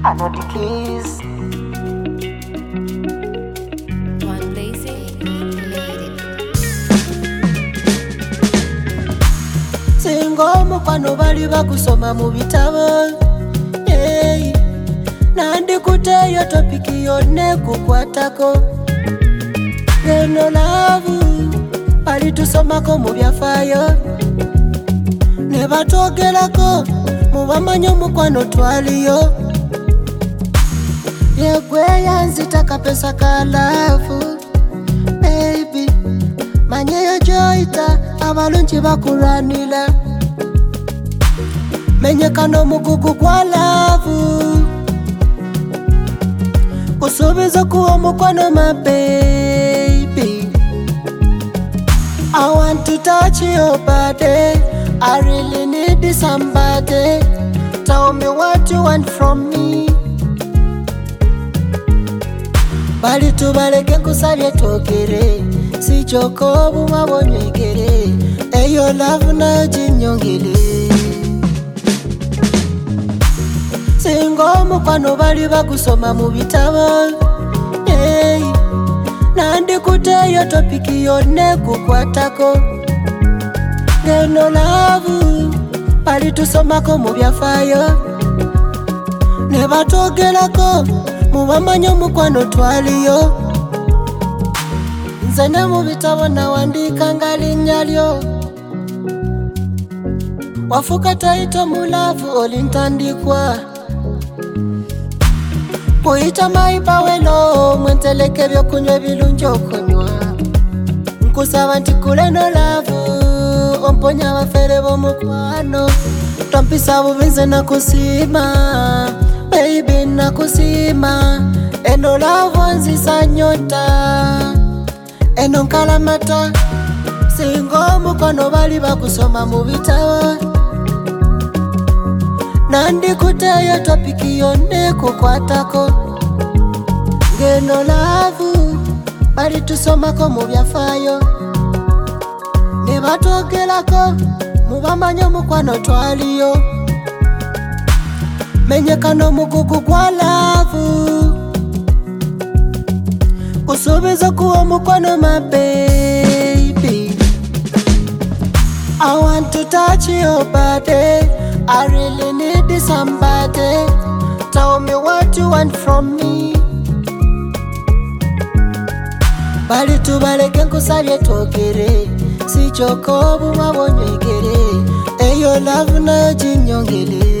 I know the keys. One lazy lady. Singomu kwano bali bakusoma mu bitabo. Hey. Nandi kuteyo topiki yone kukwatako. Geno lavu bali tusomako mu byafayo. Ne batogerako mu bamanyo mukwano twaliyo. Yegwe yanzita kapesa ka love. Baby manyeyo joita abalungi bakuranila. Menyekano mugugu kwa love. Kusubiza kuwa mukwano my baby. I want to touch your body. I really need somebody. Tell me what you want from me. Bali tubaleke kusabye tokere. Si choko buma bonyegere. Eyo love na jinyongere. Singomu kwano bali bakusoma mu bitabo. Hey. Nandi kuteyo topiki yone kukwatako. Geno lavu bali tusomako mu byafayo. Ne batogerako mu bamanyo mukwano twaliyo. Nze ne mu bitabo nawandika nga linnya lyo. Wafuka taito mu love olintandikwa. Kuyita maipa welo mwenteleke byokunywa ebirungi okunywa. Nkusaba nti kule no love omponya abafere b'omukwano. Tompisa bubize nakusima baby nakusima. Eno love nzisa nyota eno nkalamata. Singomu kwano bali bakusoma mu bitabo. Nandi kuteyo topiki yone kukwatako. Geno lavu bali tusomako mu byafayo. Ne batogerako mu bamanyo mukwano twaliyo. Menyekano mugugu kwa love. Kusubiza kuwa mukwano my baby. I want to touch your body. I really need somebody. Tell me what you want from me. Bali tubaleke nkusabye tokere. Si choko buma bonyegere. Eyo love na jinyongere.